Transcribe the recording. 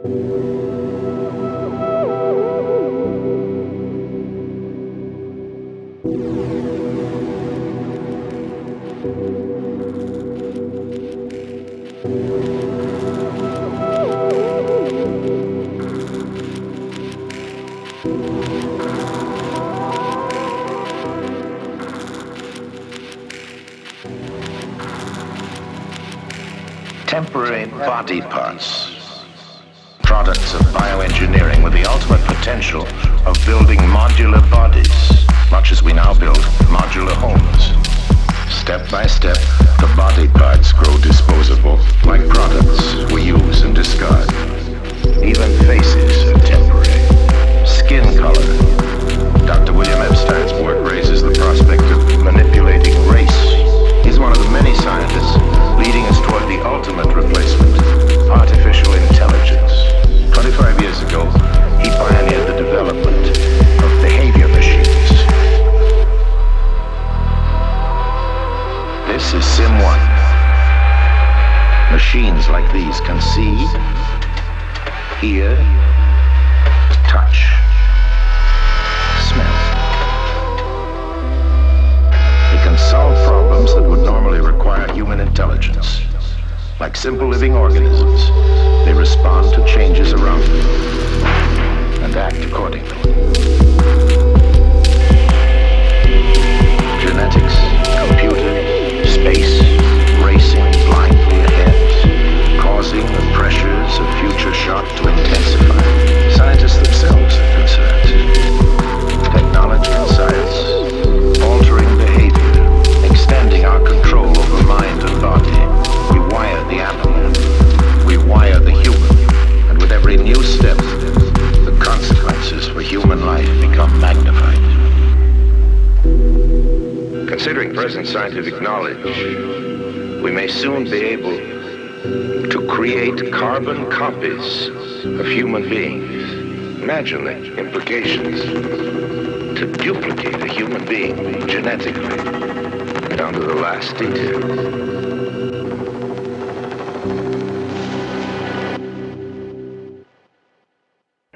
Temporary body parts, products of bioengineering with the ultimate potential of building modular bodies, much as we now build modular homes. Step by step, the body parts grow disposable, like products we use and discard. Even faces are temporary. Skin color. Dr. William Epstein's work raises the prospect of manipulating race. He's one of the many scientists leading us toward the ultimate replacement, artificial intelligence. 25 years ago, he pioneered the development of behavior machines. This is Sim 1. Machines like these can see, hear, touch, smell. They can solve problems that would normally require human intelligence. Like simple living organisms, they respond to changes around them and act accordingly. Genetics, computer, space, racing blindly ahead, causing the pressures of future shock to intensify. Scientists themselves are concerned. Technology and science, altering behavior, extending our control over mind and body. We wire the animal, we wire the human, and with every new step, the consequences for human life become magnified. Considering present scientific knowledge, we may soon be able to create carbon copies of human beings. Imagine the implications. To duplicate a human being genetically, down to the last detail.